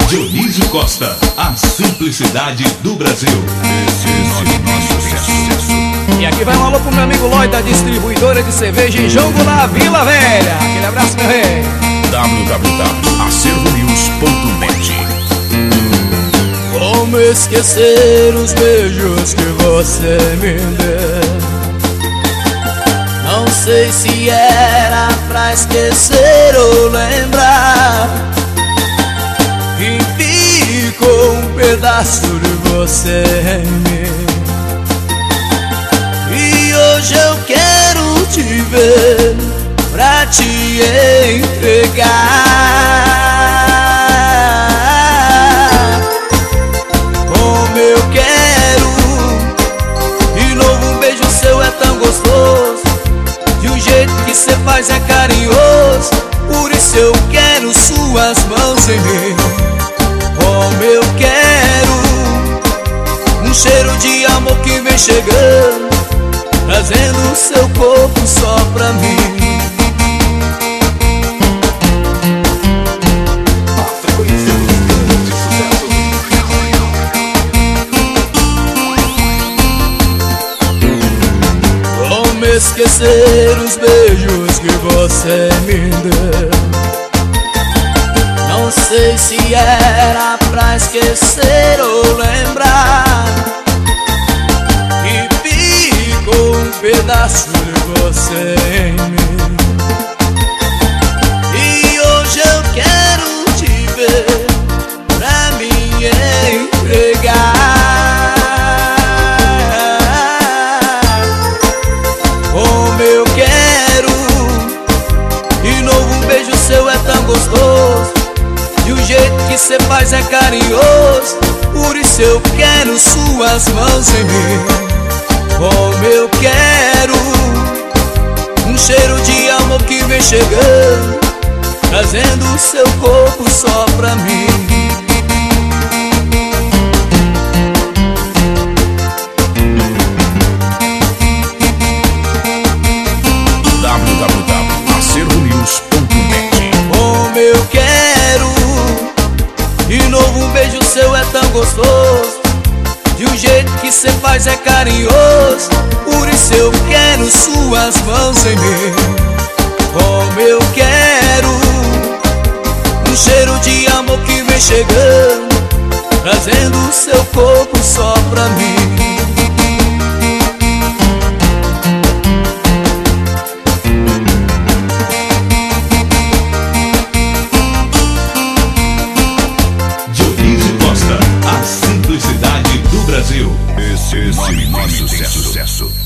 Dionísio Costa, a simplicidade do Brasil. Esse é nosso sucesso. E aqui vai um alô pro meu amigo Lloyd, da distribuidora de cerveja em Jongo, na Vila Velha. Aquele abraço, meu rei. www.acervonews.net. Como esquecer os beijos que você me deu? Não sei se era pra esquecer ou lembrar que ficou um pedaço de você em mim. E hoje eu quero te ver pra te entregar. Como eu quero, de novo um beijo seu é tão gostoso, de um jeito que cê faz é carinhoso. Por isso eu quero suas mãos em mim. Como eu quero, um cheiro de amor que vem chegando, trazendo o seu corpo só pra mim. Como esquecer os beijos que você me deu? Não sei se era pra esquecer ou lembrar que ficou um pedaço de você em mim. E hoje eu quero te ver pra me entregar. Como eu quero, de novo um beijo seu é tão gostoso, de um jeito que cê faz é carinhoso. Por isso eu quero suas mãos em mim. Como eu quero, um cheiro de amor que vem chegando, trazendo o seu corpo só pra mim. www.acervonews.net. Como eu quero, de novo um beijo seu é tão gostoso, de um jeito que cê faz é carinhoso. Por isso eu quero suas mãos em mim. Como eu quero, um cheiro de amor que vem chegando, trazendo o seu corpo só pra mim. Dionísio Costa, a simplicidade do Brasil. Esse é nosso sucesso.